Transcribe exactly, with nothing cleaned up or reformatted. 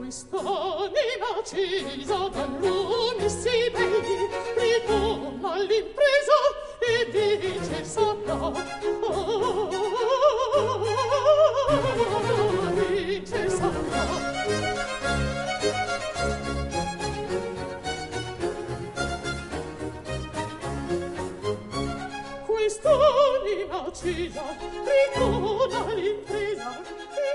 quest'anima accesa da lumi si begli ritorna all'impresa e dice saprà ah, dice saprà. Quest'anima accesa ritorna all'impresa